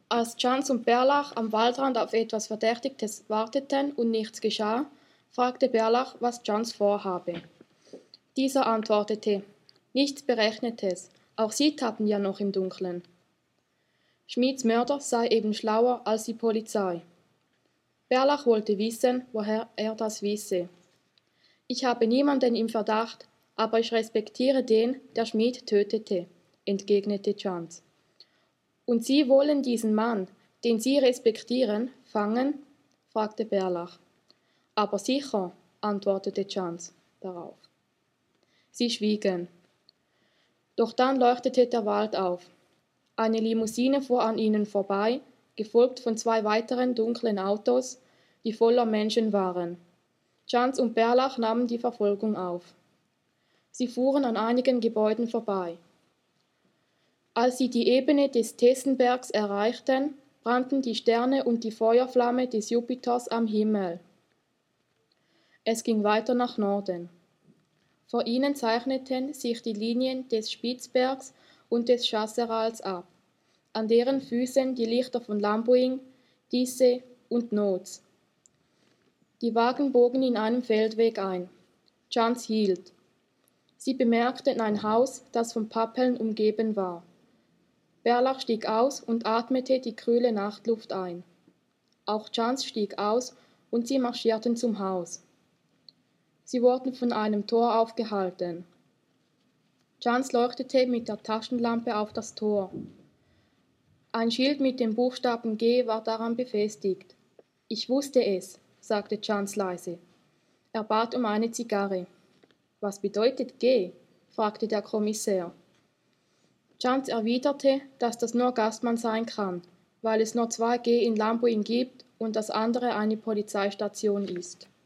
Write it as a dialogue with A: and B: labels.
A: Als Chance und Berlach am Waldrand auf etwas Verdächtiges warteten und nichts geschah, fragte Berlach, was Chance vorhabe. Dieser antwortete: Nichts Berechnetes, auch Sie tappen ja noch im Dunkeln. Schmieds Mörder sei eben schlauer als die Polizei. Berlach wollte wissen, woher er das wisse. Ich habe niemanden im Verdacht, aber ich respektiere den, der Schmied tötete, entgegnete Chance. Und Sie wollen diesen Mann, den Sie respektieren, fangen? Fragte Berlach. Aber sicher, antwortete Chance darauf. Sie schwiegen. Doch dann leuchtete der Wald auf. Eine Limousine fuhr an ihnen vorbei, gefolgt von 2 weiteren dunklen Autos, die voller Menschen waren. Chance und Berlach nahmen die Verfolgung auf. Sie fuhren an einigen Gebäuden vorbei. Als sie die Ebene des Tessenbergs erreichten, brannten die Sterne und die Feuerflamme des Jupiters am Himmel. Es ging weiter nach Norden. Vor ihnen zeichneten sich die Linien des Spitzbergs und des Chasserals ab, an deren Füßen die Lichter von Lamboing, Disse und Noz. Die Wagen bogen in einem Feldweg ein. Chance hielt. Sie bemerkten ein Haus, das von Pappeln umgeben war. Berlach stieg aus und atmete die kühle Nachtluft ein. Auch Chance stieg aus und sie marschierten zum Haus. Sie wurden von einem Tor aufgehalten. Chance leuchtete mit der Taschenlampe auf das Tor. Ein Schild mit dem Buchstaben G war daran befestigt. Ich wusste es, sagte Chance leise. Er bat um eine Zigarre. Was bedeutet G? Fragte der Kommissär. Chance erwiderte, dass das nur Gastmann sein kann, weil es nur 2 G in Lamboing gibt und das andere eine Polizeistation ist.